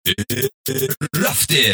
رفته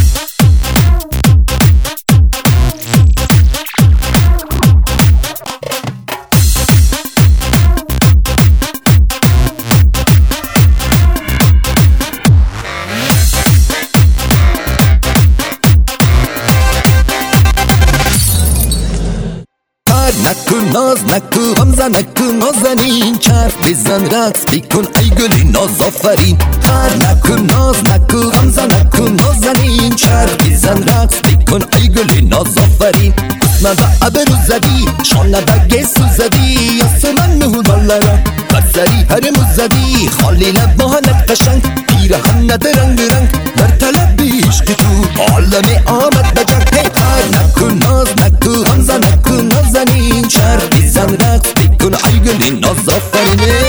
نکن ناز نکن غمزه نکن نازنین چرخ بزن رقص بکن ای گلی ناز آفرین هر نکن ناز نکن غمزه نکن نازنین چرخ بزن رقص بکن ای گلی ناز آفرین حسن به ابرو زدی شانه به گسو زدی آسمان $9 بسری هرمو زدی خالی لب ماهنت قشنگ پیرهن نده رنگ رنگ در طلب عشق تو عالم آمد بجنگ هر نکن ناز نکن غمزه نکن نازنین چرخ بزن رقص بکن ای گلی ناز آفرینه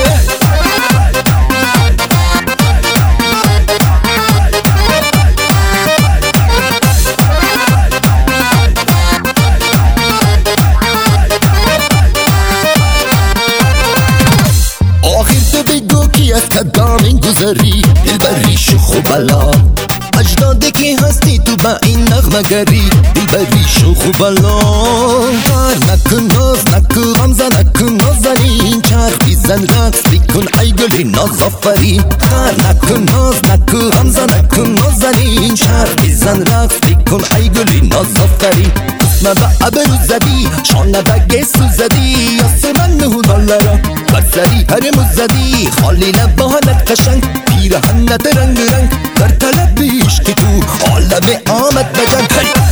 از کدام گذری دلبری شوخ و بلا اجداده که هستی تو با این نغمه گری دلبری شوخ و بلا هر نکن ناز نکن غمزه نکن نازنین چرخ بزن رقص بکن ای گلی ناز آفرین هر نکن ناز نکن غمزه نکن نازنین چرخ بزن رقص بکن ای گلی ناز آفرین حسن به ابرو زدی شانه به گسو زدی آسمان $9 بسری هرمو زدی خالی لب ماهنت قشنگ پیرهن نده رنگ رنگ در طلب عشق تو عالم آمد بجنگ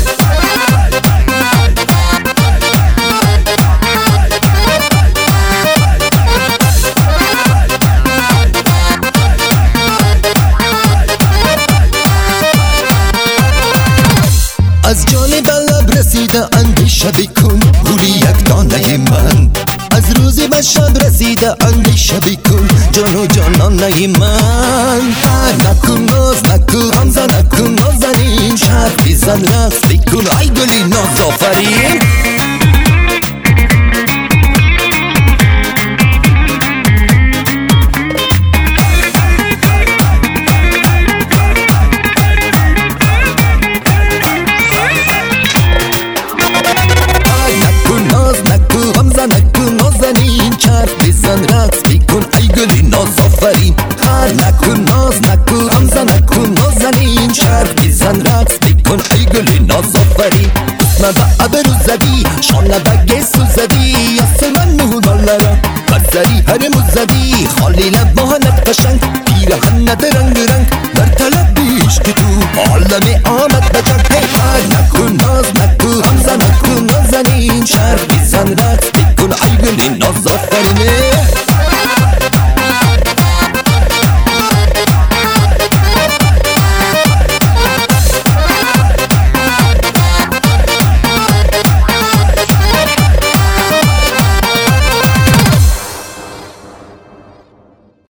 از جانب لب رسیده اندیشه بکن گولی یک دانه من از روزی به شب رسیده اندیشه بکن جان و جانانه من هر نکن ناز نکن غمزه نکن نازنین چرخ بزن رقص بکن ای گلی ناز آفرین نکن نازنین چرخ بزن رقص بکن ای گلی ناز آفرین هر نکن ناز نکن غمزه نکن نازنین چرخ بزن رقص بکن ای گلی ناز آفرین حسن به ابرو زدی شانه به گسو زدی آسمان $9 بسری هرمو زدی خالی لب ماهنت قشنگ پیرهن نده رنگ رنگ در طلب عشق تو عالم آمد بجنگ هر نکن ناز نکن غمزه نکن نازنین چرخ بزن رقص بکن ای گلی ناز آفرینه